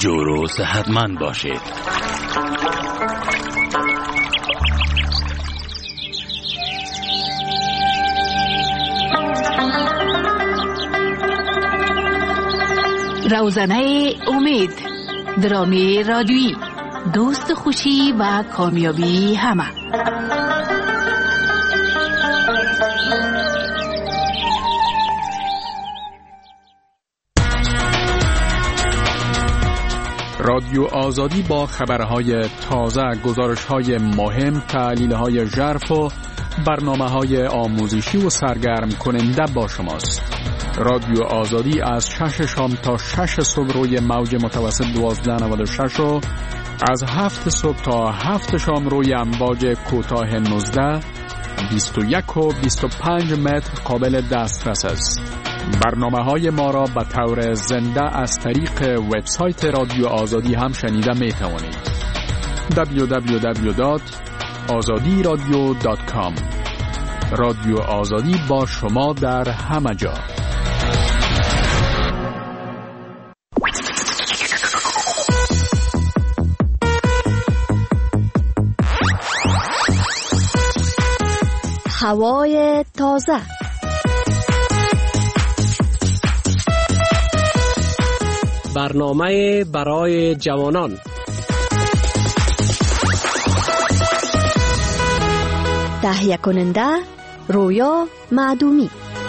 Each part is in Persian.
جور و صحتمند باشید. روزنه امید، درامی رادیویی، دوست خوشی و کامیابی همه. رادیو آزادی با خبرهای تازه، گزارشهای مهم، تحلیلهای ژرف و برنامه‌های آموزشی و سرگرم کننده با شماست. رادیو آزادی از 6 شام تا 6 صبح روی موج متوسط 1296 و از 7 صبح تا 7 شام روی امواج کوتاه 19، 21 و 25 متر قابل دسترس است. برنامه‌های ما را به طور زنده از طریق وبسایت رادیو آزادی هم شنیده می توانید. www.azadiradio.com. رادیو آزادی با شما در همه جا. هوای تازه، برنامه برای جوانان، تهیه کننده رویا معدومی.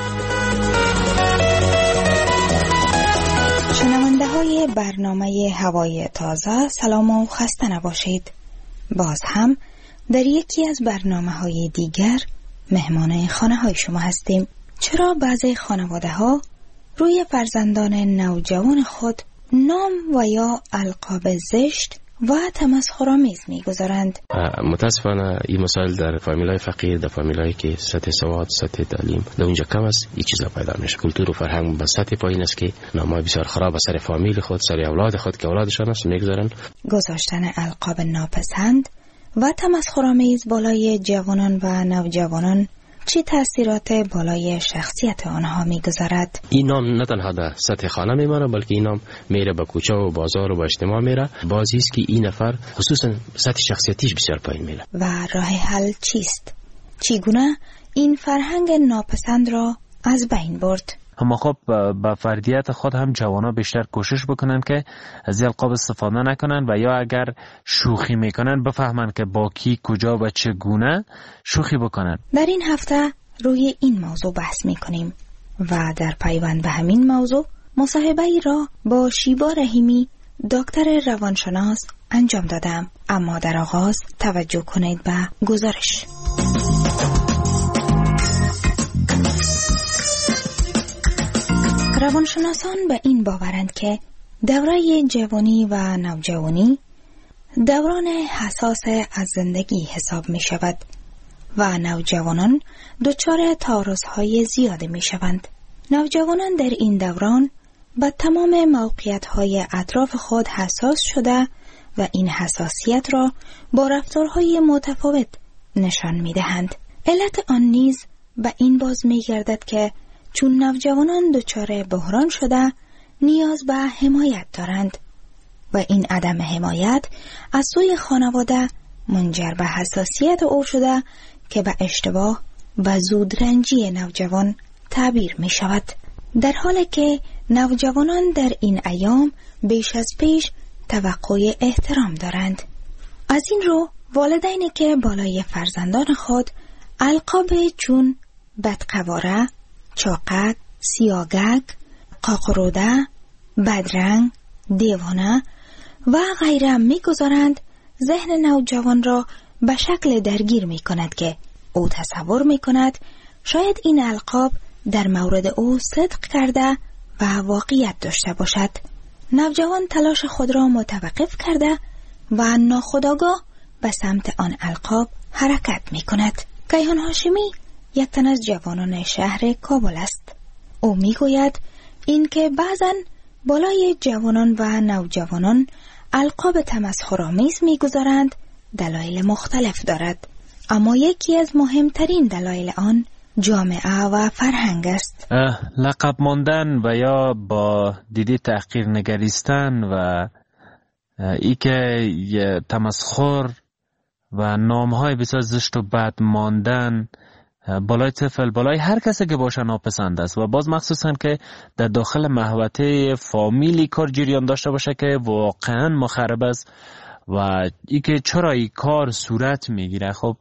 شنونده های برنامه هوای تازه، سلام و خسته نباشید. باز هم در یکی از برنامه های دیگر مهمان خانه های شما هستیم. چرا بعضی خانواده ها روی فرزندان نوجوان خود نام و یا القاب زشت و تمسخرآمیز می‌گذارند؟ متاسفانه این مسائل در فامیلای فقیر، در فامیلایی که سطح سواد، سطح تعلیم در اونجا کم است، این چیزا پیدا میشه. کلتور و فرهنگ به سطح پایین است که نامای بسیار خراب سر فامیل خود، سر اولاد خود که اولادشان است می‌گذارن. گذاشتن القاب ناپسند و تمسخرآمیز بالای جوانان و نوجوانان چه تأثیرات بالای شخصیت آنها میگذارد؟ این نام نه تنها در سطح خانه میمانه، بلکه این نام میره به کوچه و بازار و به اجتماع میره. بازی است که این نفر خصوصا سطح شخصیتیش بسیار پایین میره. و راه حل چیست؟ چگونه این فرهنگ ناپسند را از بین برد؟ اما خب با فردیت خود هم جوانا بیشتر کوشش بکنن که از القاب استفاده نکنن و یا اگر شوخی میکنن بفهمن که با کی، کجا و چگونه شوخی بکنن. در این هفته روی این موضوع بحث میکنیم و در پیوند به همین موضوع مصاحبه ای را با شیبا رحیمی، دکتر روانشناس انجام دادم. اما در آغاز توجه کنید به گزارش. روانشناسان به این باورند که دوره جوانی و نوجوانی دوران حساس از زندگی حساب می شود و نوجوانان دچار تعارض‌های زیاده می شوند. نوجوانان در این دوران به تمام موقعیت‌های اطراف خود حساس شده و این حساسیت را با رفتارهای متفاوت نشان می دهند. علت آن نیز به این باز می گردد که چون نوجوانان دچار بحران شده نیاز به حمایت دارند و این عدم حمایت از سوی خانواده منجر به حساسیت او شده که به اشتباه و زودرنجی نوجوان تعبیر می شود. در حالی که نوجوانان در این ایام بیش از پیش توقع احترام دارند. از این رو والدینی که بالای فرزندان خود القاب چون بدقواره، چاقک، سیاگک، قاقروده، بدرنگ، دیوانه و غیره می‌گذارند، ذهن نوجوان را به شکل درگیر می‌کند که او تصور می‌کند شاید این القاب در مورد او صدق کرده و واقعیت داشته باشد. نوجوان تلاش خود را متوقف کرده و ناخودآگاه به سمت آن القاب حرکت می‌کند. کیهان هاشمی یک تن از جوانان شهر کابل است. او میگوید این که بعضن بالای جوانان و نوجوانان القاب تمسخرآمیز میگذارند دلایل مختلف دارد، اما یکی از مهمترین دلایل آن جامعه و فرهنگ است. لقب ماندن و یا با دیدی تحقیر نگریستن و ای که تمسخر و نامهای بسیار زشت و بد ماندن بالای طفل، بالای هر کسی که باشه ناپسند است و باز مخصوصا که در داخل محوطه فامیلی کار جریان داشته باشه که واقعا مخرب است و ای که چرا این کار صورت میگیره. خب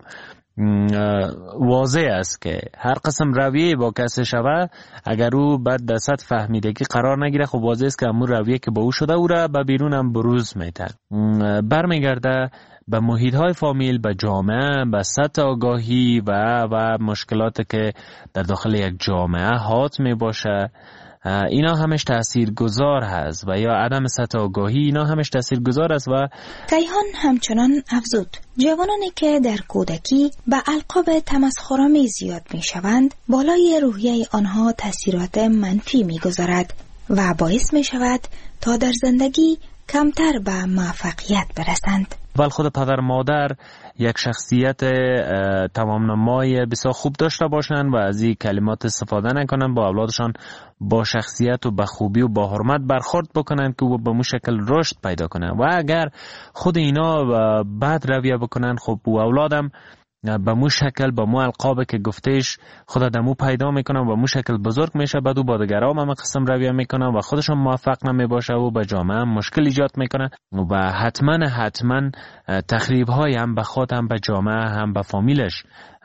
واضح است که هر قسم رویه با کسی شوه اگر او بعد در سطح فهمیدگی قرار نگیره، خب واضح است که همون رویه که با او شده او را به بیرون هم بروز میتن. برمیگرده به محیط های فامیل، به جامعه، به سطح آگاهی و مشکلات که در داخل یک جامعه حات می باشه. اینا همش تاثیرگذار هست و یا عدم سطح آگاهی اینا همش تاثیرگذار است. و کیهان همچنان افزود جوانانی که در کودکی به القاب تمسخرآمیز زیاد می شوند بالای روحیه آنها تاثیرات منفی می گذارد و باعث می شود تا در زندگی کمتر به موفقیت برسند. ولی خود پدر مادر یک شخصیت تمام نمای بسیار خوب داشته باشند و از این کلمات استفاده نکنند، با اولادشان با شخصیت و با خوبی و با حرمت برخورد بکنند که به مو شکل رشد پیدا کنند. و اگر خود اینا بد رویه بکنند، خب او اولادم به مو شکل به مو القاب که گفتهش خدا دمو پیدا میکنن و مو شکل بزرگ میشه، بعد او با دیگران هم قسم رویه میکنن و خودشون موفق نمیباشه و به جامعه هم مشکل ایجاد میکنن و حتما تخریب های هم به خود هم به جامعه هم به فامیلش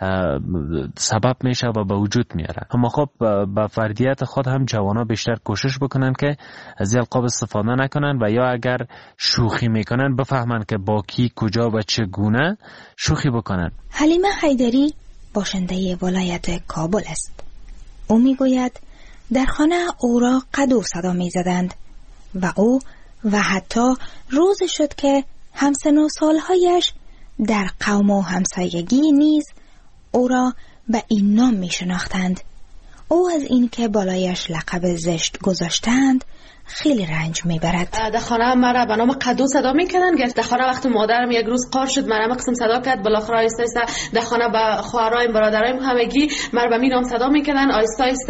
سبب میشه و به وجود میاره. اما خب به فردیت خود هم جوانا بیشتر کوشش بکنن که از القاب استفاده نکنن و یا اگر شوخی میکنن بفهمن که با کی کجا و چگونه شوخی بکنن. حلیمه حیدری باشنده ولایت کابل است. او میگوید در خانه او را قدو صدا میزدند و او و حتی روز شد که همسن و سالهایش در قوم و همسایگی نیز او را به این نام می شناختند. او از این که بالایش لقب زشت گذاشتند خیلی رنج میبرد. در خانه مرا به نام قدو صدا میکنن. در خانه وقتی مادرم یک روز قار شد مرا قسم صدا کرد، بالاخره آیسته آیسته در خانه به خواهرایم برادرایم همگی مرا به می نام صدا میکنن. آیسته آیسته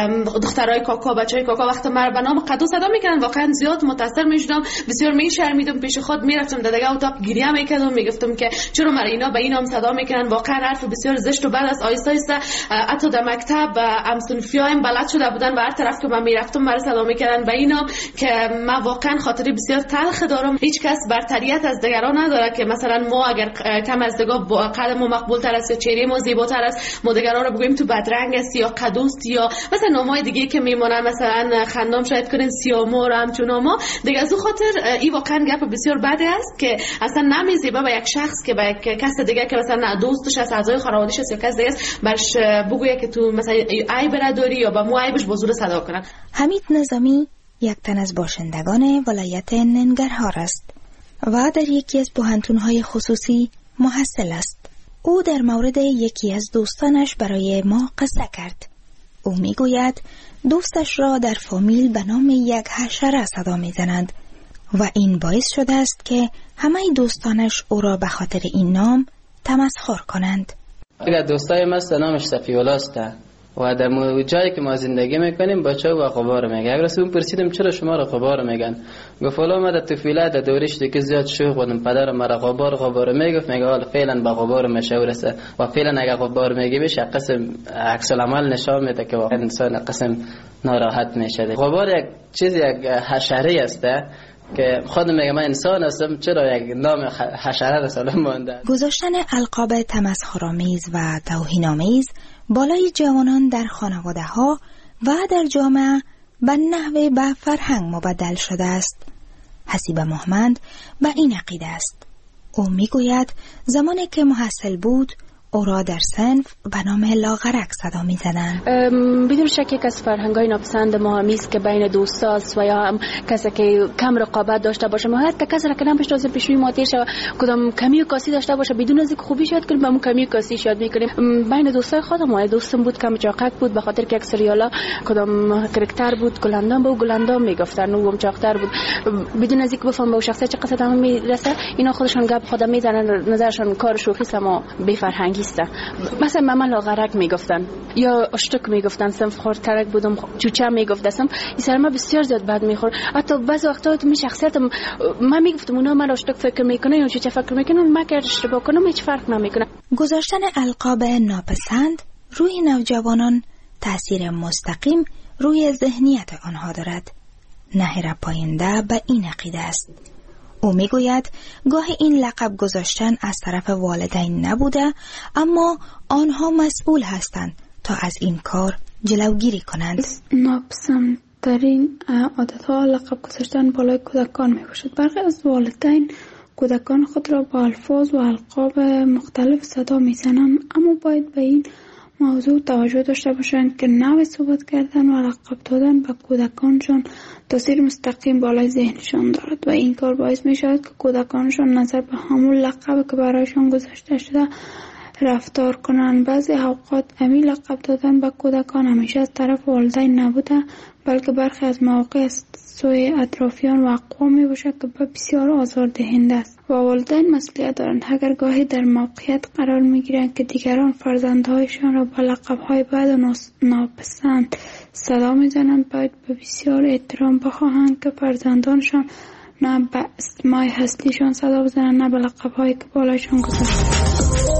دخترای کاکا بچهای کاکا وقتی مرا به نام قدو صدا میکنن واقعا زیاد متاثر میشدم، بسیار میشرمیدم، پیش خود میرفتم در دیگه اتاق گریه میکردم، میگفتم که چرا مرا اینا به این نام صدا میکنن، واقعا حرف بسیار زشت و بد است. آیسته آیسته حتی در مکتب همسنفیایم بلد شده بودن و هر طرف که من میرفتم مرا صدا میکردن به این که من واقعا خاطری بسیار تلخ دارم. هیچ کس برتریت از دیگران نداره که مثلا ما اگر کم از دیگه قدم ما مقبول تر است یا چهره ما زیباتر است ما دیگران رو بگوییم تو بدرنگ است یا قدوست یا مثلا نامای دیگه که میمونن مثلا خندام شاید کنین سیامور همچون ما دیگه. از اون خاطر این واقعا گپ بسیار بده است که اصلا نمیزیبه به یک شخص که به یک کس دیگه که مثلا دوستش است، اعضای خانواده‌اش است یا کس دیگه است برش بگویه که تو مثلا عیب نداری یا به مو عیبش با زور صدا کنن. حمید نظامی یک تن از باشندگان ولایت ننگرهار است و در یکی از پوهنتون‌های خصوصی محصل است. او در مورد یکی از دوستانش برای ما قصه کرد. او میگوید دوستش را در فامیل به نام یک حشره صدا میزنند و این باعث شده است که همه دوستانش او را به خاطر این نام تمسخر کنند. اگر دوستای ما نامش صفی‌الله است و در جایی که ما زندگی میکنیم بچه و غبار میگه. اگر از اون پرسیدم چرا شما را غبار میگن، گفت والا ما در طفولیت در دورش دیگه زیاد شوخ بودم، پدرم مرا غبار میگفت، میگه حالا فعلا با غبار مشهور است و فعلا اگر غبار میگی بشه قسم عکس العمل نشان میده که واقعا انسان قسم ناراحت میشه. غبار یک چیز یک حشره است که خود میگه من انسان هستم، چرا یک نام حشره را سلام مونده. گذاشتن القاب تمسخرآمیز و توهین‌آمیز بالای جوانان در خانواده ها و در جامعه به نحوه به فرهنگ مبدل شده است. حسیب محمد به این عقیده است. او میگوید زمانی که محصل بود او را در صنف به نام لاغرک صدا می زدن. بدون شک یک از فرهنگ‌های ناپسند ما همیست که بین دوستاست و یا هم کسی که کم رقابت داشته باشه، ما حتی کسی را که نمی‌شناسیم پیش روی ما تیر شه کدام کمی و کاسی داشته باشه بدون از اینکه خوبیش یاد کنیم، همون کمی و کاسی یاد می‌کنیم. بین دوستای خودم دوستم بود کم چاقک بود به خاطر که یک سریالا کدام کاراکتر بود گلندام بود، گلندام میگفتن و هم چاقتر بود، بدون از اینکه بفهم به شخصیت چه قصد هم میرسه اینا خودشون گپ خودم میزنن، نظرشون کار شوخی سما بی فرهنگی انگیسته. مثلا ماما لاغرک میگفتن یا اشتک میگفتن، صنف خورترک بودم، چوچه میگفتم. این سر ما بسیار زیاد بد میخور. حتی بعضی وقتا تو شخصیتم من میگفتم اونا من اشتک فکر میکنه یا چوچه فکر میکنه، من که اشتباه کنم هیچ فرق نمیکنه. گذاشتن القاب ناپسند روی نوجوانان تأثیر مستقیم روی ذهنیت آنها دارد. نهر پاینده به این عقیده است. او میگوید گاهی این لقب گذاشتن از طرف والدین نبوده، اما آنها مسئول هستند تا از این کار جلوگیری کنند. ناپسندترین عادتها لقب گذاشتن بالای کودکان می باشد. برخی از والدین کودکان خود را با الفاظ و القاب مختلف صدا میزنند، اما باید به این موضوع توجه داشته باشند که نوع صحبت کردن و لقب دادن به کودکانشان تاثیر مستقیم بالای ذهنشان دارد و این کار باعث می شود که کودکانشان نظر به همون لقب که برایشان گذاشته شده رفتار کنند. بعضی اوقات همین لقب دادن به کودکان همیشه از طرف والدین نبوده، بلکه برخی از مواقع از سوی اطرافیان و اقوام می باشد که بسیار آزاردهنده است و والدین مسئولیت دارند. اگر گاهی در موقعیت قرار می گیرند که دیگران فرزندهایشان را با لقب‌های بد و ناپسند صدا می زنند، باید به بسیار احترام بخواهند که فرزندانشان نه به اسمای هستیشان صدا بزنند نه به لقب‌هایی که بالایشان گذاشته.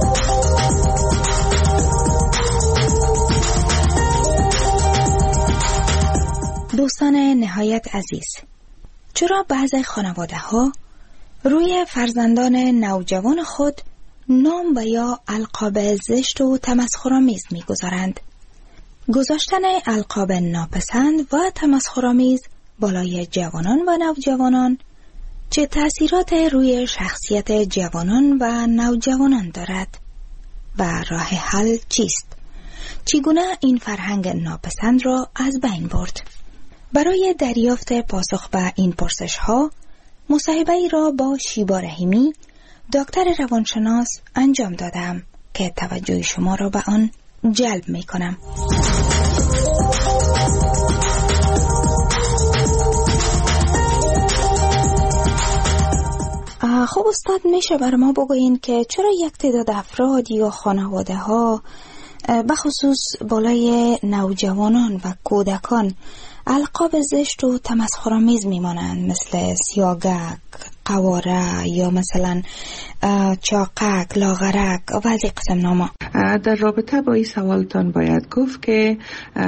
دوستان نهایت عزیز، چرا بعضی خانواده ها روی فرزندان نوجوان خود نام و یا القاب زشت و تمسخرآمیز می‌گذارند؟ گذاشتن القاب ناپسند و تمسخرآمیز بالای جوانان و نوجوانان چه تأثیرات روی شخصیت جوانان و نوجوانان دارد و راه حل چیست؟ چگونه این فرهنگ ناپسند را از بین برد؟ برای دریافت پاسخ به این پرسش ها مصاحبه‌ای را با شیبا رحیمی، دکتر روانشناس انجام دادم که توجه شما را به آن جلب می کنم. خب استاد، میشه بر ما بگوین که چرا یک تعداد افراد یا خانواده ها بخصوص بالای نوجوانان و کودکان القاب زشت و تمسخرآمیز میمانند، مثل سیاگک، قواره یا مثلا چاقک، لاغرک و از این قسم نامه؟ در رابطه با این سوالتان باید گفت که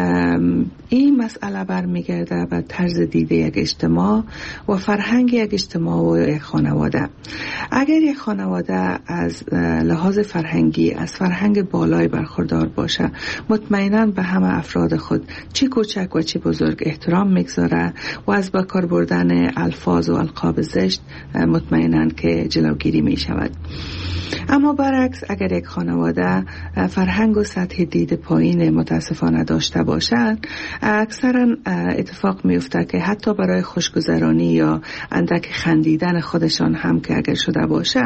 این مسئله برمیگرده به طرز دیده یک اجتماع و فرهنگ یک اجتماع و یک خانواده. اگر یک خانواده از لحاظ فرهنگی از فرهنگ بالای برخوردار باشه، مطمئناً به همه افراد خود چه کوچک و چه بزرگ احترام میگذاره و از با کار بردن الفاظ و القاب زشت مطمئناً که جلوگیری می شود. اما برعکس، اگر یک خانواده فرهنگ و سطح دید پایین متاسفانه داشته باشند، اکثرا اتفاق میفته که حتی برای خوشگذرانی یا اندک خندیدن خودشان هم که اگر شده باشه،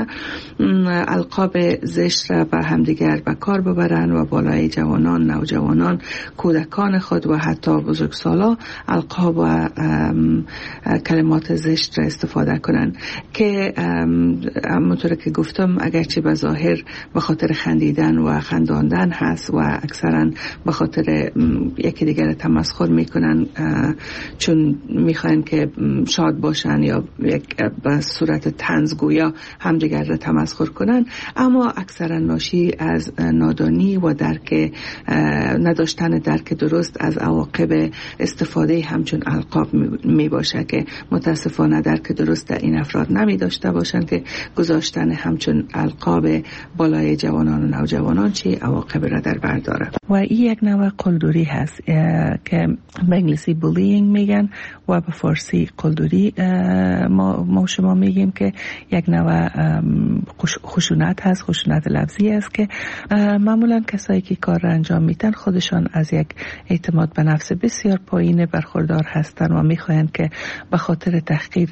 القاب زشت را به همدیگر به کار ببرن و بالای جوانان، نوجوانان، کودکان خود و حتی بزرگسالا القاب و کلمات زشت را استفاده کنن که همونطور که گفتم اگرچه به ظاهر به خاطر خندیدن و خنداندن هست و اکثرا به خاطر یکی دیگر تمسخر میکنن چون میخواین که شاد باشن یا به صورت طنزگویا همدیگر را تمسخر کنن، اما اکثرا ناشی از نادانی و نداشتن درک درست از عواقب استفاده همچون القاب می باشه که متاسفانه درک درست در این افراد نمی داشته باشند که گذاشتن همچون القاب بالای جوانان و نوجوانان چه عواقب را در بر داره. و این یک نوع قلدری هست که به انگلیسی بولینگ میگن و به فارسی قلدری ما شما میگیم که یک نوع خشونت هست، خشونت لفظی است که معمولا کسایی که کار را انجام میدن خودشان از یک اعتماد به نفس بسیار پایین برخوردار هستند و میخواهند که به خاطر تحقیر،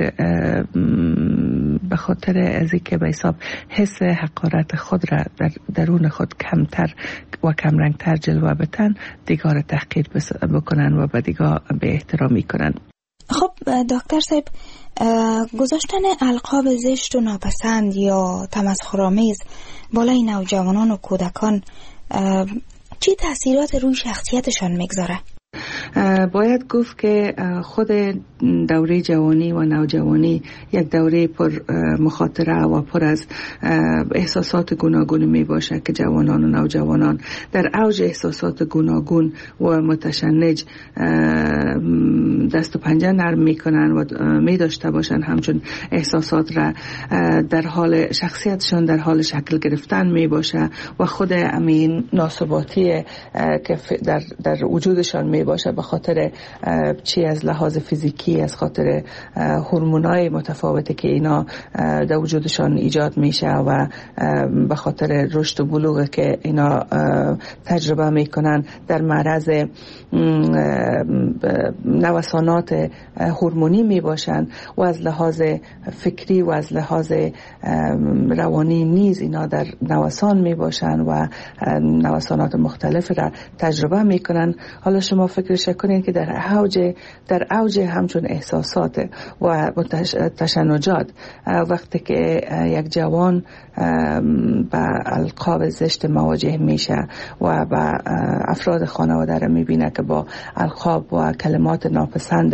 به خاطر از اینکه به حساب حس حقارت خود را در درون خود کمتر و کمرنگتر جلوه بدن، دیگر تحقیر بکنن و به دیگر به احترامی کنن. خب دکتر صاحب، گذاشتن القاب زشت و ناپسند یا تمسخرآمیز بالای نوجوانان و کودکان چه تأثیرات روی شخصیتشان میگذاره؟ باید گفت که خود دوره جوانی و نوجوانی یک دوره پر مخاطره و پر از احساسات گوناگون می باشه که جوانان و نوجوانان در اوج احساسات گوناگون و متشنج دست و پنجه نرم می کنن و می داشته باشن همچون احساسات را در حال شخصیتشان در حال شکل گرفتن می باشه و خود امین ناثباتی که در وجودشان می باشه به خاطر چی از لحاظ فیزیکی، از خاطر هورمونای متفاوتی که اینا در وجودشان ایجاد میشه و به خاطر رشد و بلوغ که اینا تجربه میکنن در معرض نوسانات هورمونی میباشن و از لحاظ فکری و از لحاظ روانی نیز اینا در نوسان میباشن و نوسانات مختلف را تجربه میکنن. حالا شما فکرش کنید که در اوج همچون احساسات و تشنجات وقتی که یک جوان با القاب زشت مواجه میشه و با افراد خانواده را میبینه که با القاب و کلمات ناپسند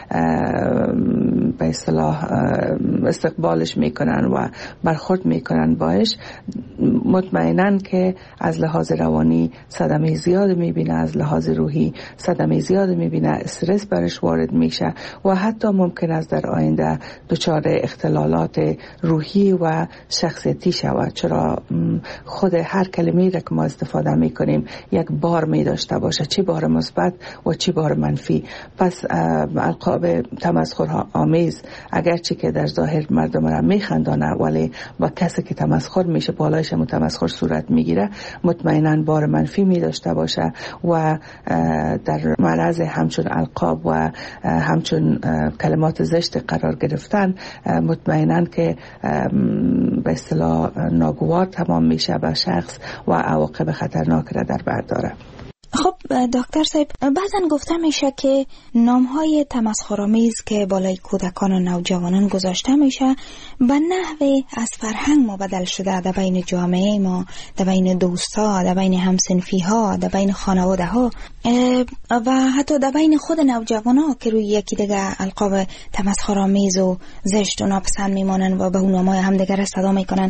به اصطلاح استقبالش میکنن و برخورد میکنن باش، مطمئنن که از لحاظ روانی صدمه زیاد میبینه، از لحاظ روحی صدمه زیاد میبینه، استرس برش وارد میشه و حتی ممکن است در آینده دچار اختلالات روحی و شخصیتی شود، چرا خود هر کلمه‌ای را که ما استفاده میکنیم یک بار میداشته باشه، چی بار مثبت و چی بار منفی. پس القاب تمسخرآمیز اگرچه که در ظاهر مردم را میخندانه ولی با کسی که تمسخر میشه بالایش هم تمسخر صورت میگیره، مطمئنا بار منفی میداشته باشه و در معرض همچون القاب و همچون کلمات زشت قرار گرفتن مطمئنا که به اصطلاح ناگوار تمام میشه به شخص و عواقب خطرناک را در بر داره. خب دکتر صاحب، بعضن گفته میشه که نامهای تمسخرآمیز که بالای کودکان و نوجوانان گذاشته میشه به نحوی از فرهنگ مبدل شده در بین جامعه ما، در بین دوستا، در بین همسنفی ها، در بین خانواده ها و حتی در بین خود نوجوان ها که روی یکی دیگه القاب تمسخرآمیز و زشت و ناپسند میمانن و به اون نامهای همدیگر صدا میکنن.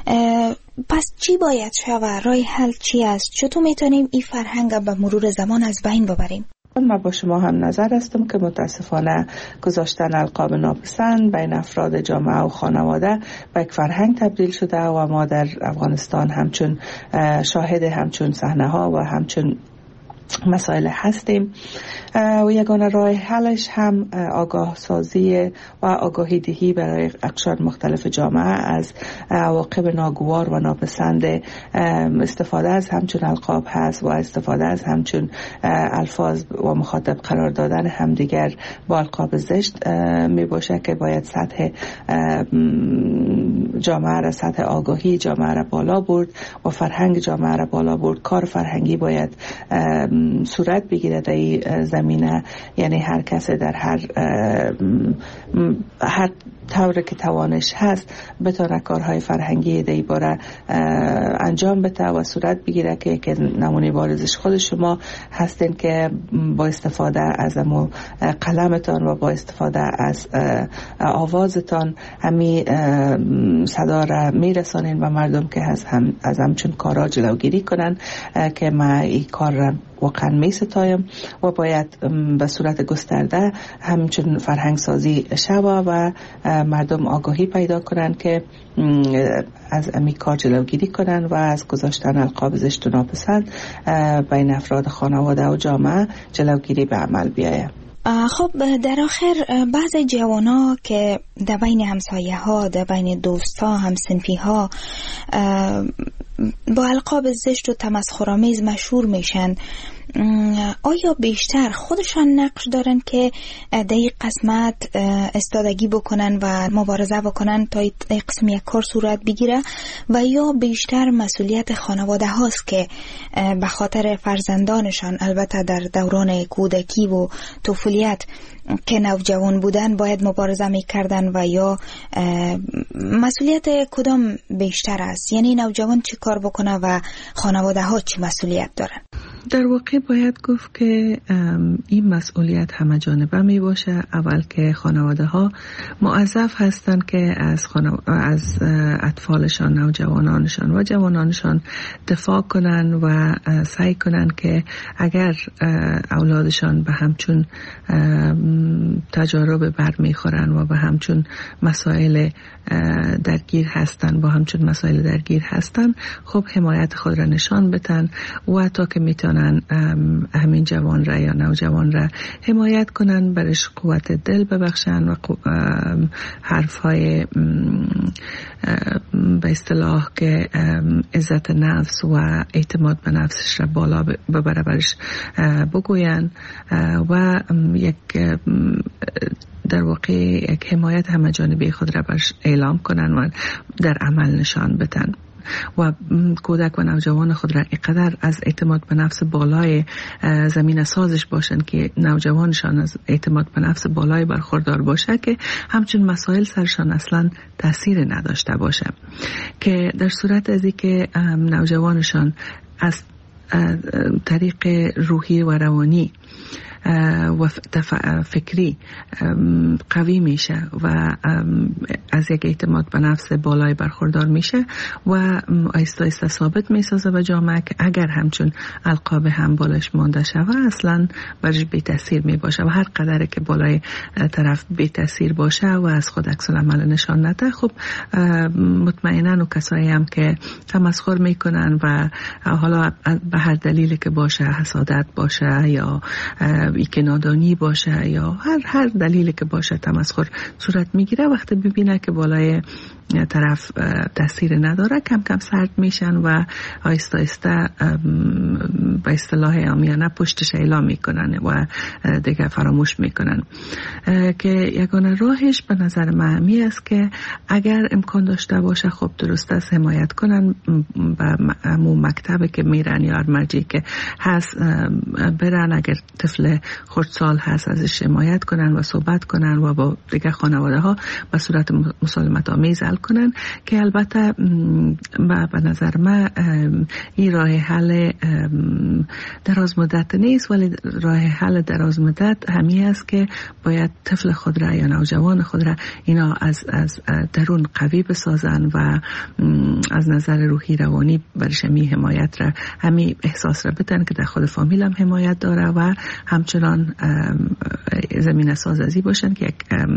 پس چی باید شود؟ راه حل چی است؟ چطور میتونیم این فرهنگ به مرور زمان از بین ببریم؟ من با شما هم نظر هستم که متاسفانه گذاشتن القاب ناپسند بین افراد جامعه و خانواده به یک فرهنگ تبدیل شده و ما در افغانستان همچون شاهد همچون صحنه ها و همچون مسائل هستیم و یگانه راه حلش هم آگاه سازی و آگاهی دهی برای اقشار مختلف جامعه از عواقب ناگوار و ناپسند استفاده از همچون القاب هست و استفاده از همچون الفاظ و مخاطب قرار دادن همدیگر با القاب زشت می باشه که باید سطح جامعه را، سطح آگاهی جامعه را بالا برد و فرهنگ جامعه را بالا برد. کار فرهنگی باید صورت بگیره در این زمینه، یعنی هر کس در هر طور که توانش هست بتونه کارهای فرهنگی در این باره انجام بده و صورت بگیره که نمونه بارزش خود شما هستین که با استفاده از قلمتان و با استفاده از آوازتان همی صدا را میرسانین و مردم که از همچون کارا جلوگیری کنن که ما این کار را واقعا می ستایم و باید به صورت گسترده همچون فرهنگ سازی شود و مردم آگاهی پیدا کنند که از امی کار جلوگیری کنند و از گذاشتن القاب زشت و ناپسند بین افراد خانواده و جامعه جلوگیری به عمل بیاید. خب در آخر بعض جوانا که در بین همسایه ها، در بین دوستا، همسنفی ها با القاب زشت و تمسخرآمیز مشهور میشن، آیا بیشتر خودشان نقش دارن که در این قسمت استادگی بکنن و مبارزه بکنن تا این قسم یک کار صورت بگیره و یا بیشتر مسئولیت خانواده هاست که به خاطر فرزندانشان البته در دوران کودکی و طفولیت که نوجوان بودن باید مبارزه میکردن و یا مسئولیت کدام بیشتر است؟ یعنی نوجوان چی کار بکنه و خانواده ها چی مسئولیت دارن؟ در واقع باید گفت که این مسئولیت همه جانبه می باشه. اول که خانواده ها موظف هستند که از اطفالشان، نوجوانانشان و جوانانشان دفاع کنن و سعی کنن که اگر اولادشان به همچون تجارب برمیخورن و به همچون مسائل درگیر هستن خب حمایت خود را نشان بدن و تا که میتونن همین جوان را یا نوجوان را حمایت کنن، برش قوت دل ببخشن و حرفهای به اصطلاح که عزت نفس و اعتماد به نفسش را بالا ببره برش بگوین و یک در واقع یک حمایت همه جانبه خود را برش اعلام کنن و در عمل نشان بدن و کودک و نوجوان خود را اینقدر از اعتماد به نفس بالای زمین سازش باشن که نوجوانشان از اعتماد به نفس بالای برخوردار باشه که همچون مسائل سرشان اصلا تأثیر نداشته باشه، که در صورت ازی که نوجوانشان از طریق روحی و روانی و فکری قوی میشه و از یک اعتماد به نفس بالای برخوردار میشه و آیسته آیسته ثابت میسازه به جامعه که اگر همچون القاب هم بالش مانده شوه اصلا برش بی تاثیر میباشه و هر قدر که بالای طرف بی تاثیر باشه و از خود عکس العمل نشان نده، خب مطمئنا و کسایی هم که تمسخر میکنن و حالا به هر دلیلی که باشه، حسادت باشه یا که نادانی باشه یا هر دلیلی که باشه تمسخر صورت میگیره، وقتی ببینه که بالای طرف تاثیر نداره کم کم سرد میشن و آیسته آیسته به اصطلاح عامیانه پشتش اعلام میکنن و دیگه فراموش میکنن. که یگانه راهش به نظر من همی است که اگر امکان داشته باشه خب درست است حمایت کنن به همون مکتبی که میرن یا مرجعی که هست برن، اگر طفل خردسال هست ازش حمایت کنن و صحبت کنن و با دیگه خانواده ها به صورت مسالمت آمیز حل کنن، که البته به نظر من این راه حل دراز مدت نیست، ولی راه حل دراز مدت همی است که باید طفل خود را یا نوجوان خود را اینا از درون قوی بسازن و از نظر روحی روانی برش همی حمایت را همی احساس را بدن که در خود فامیل هم حمایت داره و همچنان زمین سازی باشن که یک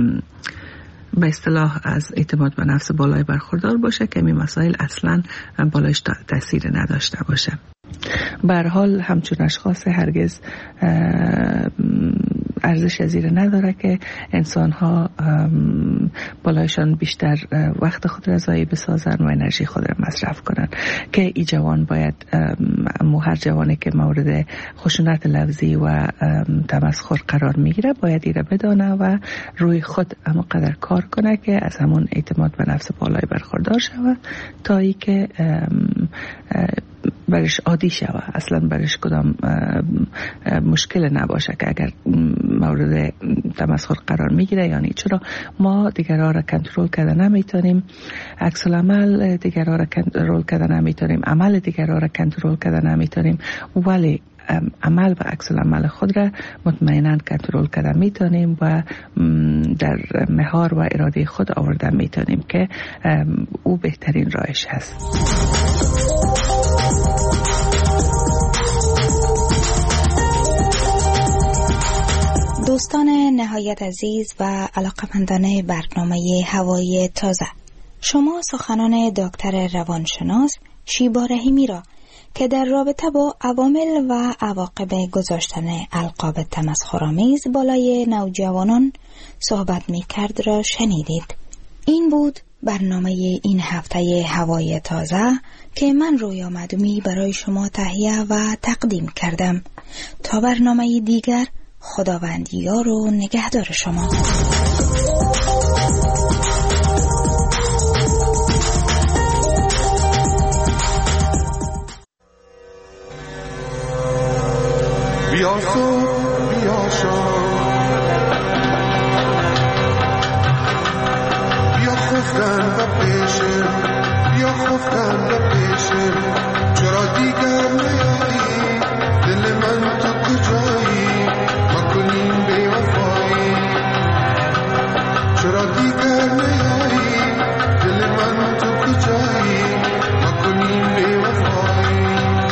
به اصطلاح از اعتماد به نفس بالای برخوردار باشه که این مسائل اصلا بالایش تاثیر نداشته باشه. به هر حال همچون اشخاص هرگز ارزش زیر نداره که انسان ها بالایشان بیشتر وقت خود را ضایع بسازن و انرژی خود را مصرف کنن، که ای جوان باید هر جوانی که مورد خشونت لفظی و تمسخر قرار میگیره باید ایره بدانه و روی خود اما قدر کار کنه که از همون اعتماد به نفس بالای برخوردار شود تا ای که برش عادی شود، اصلا برش کدام مشکل نباشه که اگر مورد تمسخر قرار میگیره. یعنی چرا ما دیگرها را کنترل کردن نمیتونیم، عکس العمل دیگرها را کنترل کردن نمیتونیم، عمل دیگرها را کنترل کردن نمیتونیم، ولی عمل و عکس العمل خود را مطمئنا کنترل کردن میتونیم و در مهار و اراده خود آوردن میتونیم که او بهترین راهش هست. دوستان نهایت عزیز و علاقمندان برنامه هوای تازه، شما سخنان دکتر روانشناس شیبا رحیمی را که در رابطه با عوامل و عواقب گذاشتن القاب تمسخرآمیز بالای نوجوانان صحبت می کرد را شنیدید. این بود برنامه این هفته هوای تازه که من رویا معدومی برای شما تهیه و تقدیم کردم. تا برنامه دیگر، خداوند یار و نگهدار شما. بیا صبح بیا شام، بیا خفتن و پیشه، بیا خفتن و پیشه. چرا دیگر نیایی دل من تو کجایی، ما کنیم بی وفایی. چرا دیگر نیایی دل من تو کجایی، ما کنیم بی وفایی.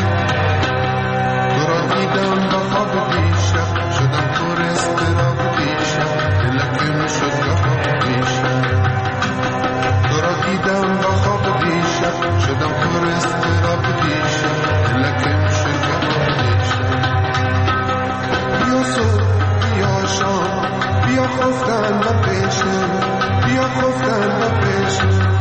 تو را دیدم و خواب دیشب، شدم پر اضطراب دیشب، دلکم شد و خواب دیشب. تو را دیدم و خواب دیشب، شدم پر اضطراب دیشب، دلکم شد و خواب دیشب. بیا صبح بیا شام، بیا خفتن و پیشه، بیا خفتن و پیشه.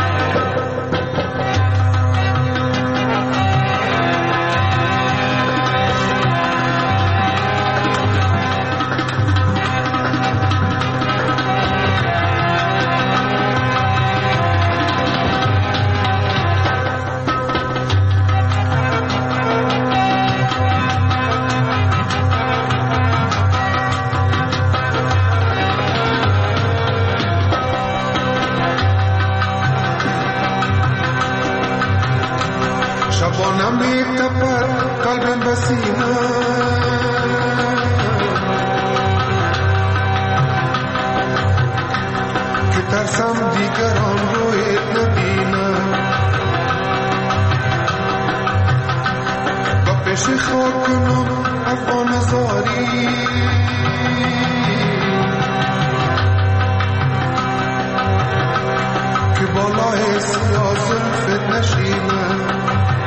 شبانم میتپد قلبم بسینه، که ترسم دیگران رویت نبینم. با پیش خاک کنم افغان زاری، که بالای سیاه زلفت نشینم.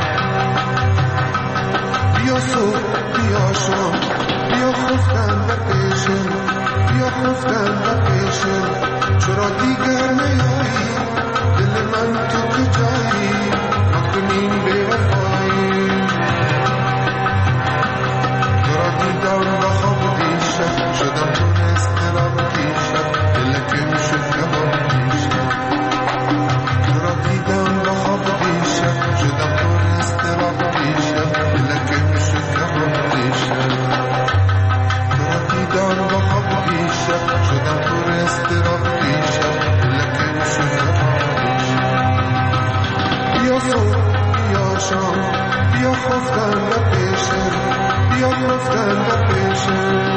بیا صبح بیا شام، بیا خفتن و پیشه، بیا خفتن و پیشه. چرا دیگر نیایی دل من تو کجایی، ما کنیم بی وفایی. تو را دیدم و خواب دیشب، شدم پر اضطراب دیشب، دلکم شد کباب دیشب. تو را دیدم و خواب دیشب، شدم پر اضطراب دیشب، دلکم شد کباب دیشب. تو را دیدم و خواب دیشب، شدم پر اضطراب دیشب، دلکم شد کباب دیشب. بیا صبح بیا شام، بیا خفتن و پیشه، بیا خفتن و پیشه.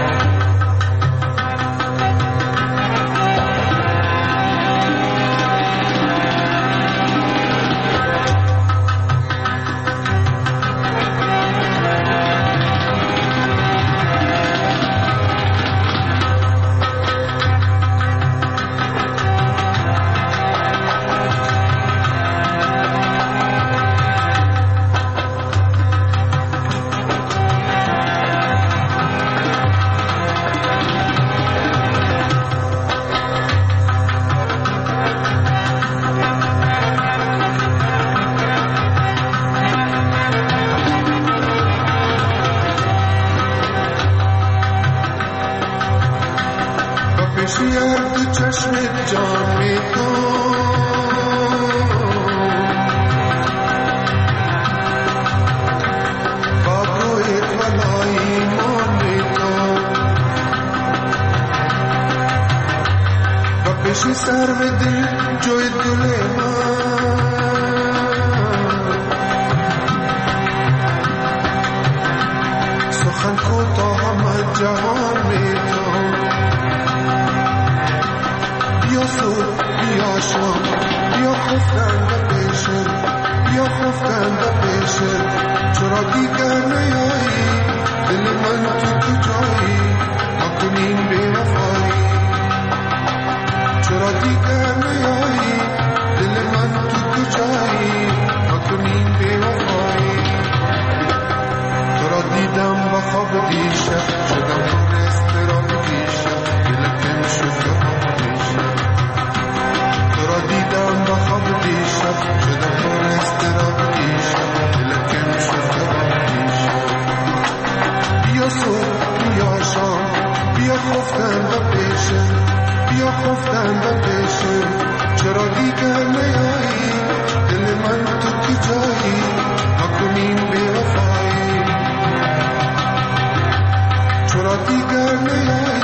تو چشم جان می تو، با روی ولایی من تو، و پیش سر و دل جوی دل من. سخن کوتاه همه جهان می تو. بیا صبح بیا شام، بیا خفتن و پیشه، بیا خفتن و پیشه. چرا دیگر نیایی دل من تو کجایی، ما کنیم بی وفایی. چرا دیگر نیایی دل من تو کجایی، ما کنیم بی وفایی. تو را دیدم و خواب دیشب، شدم پر اضطراب دیشب، دلکم شد و خواب دیشب. تو را دیدم و خواب دیشب، شدم پر اضطراب عشق چرا دیگر نیایی دل من تو کی جایی نکنیم بی وفایی چرا دیگر نیایی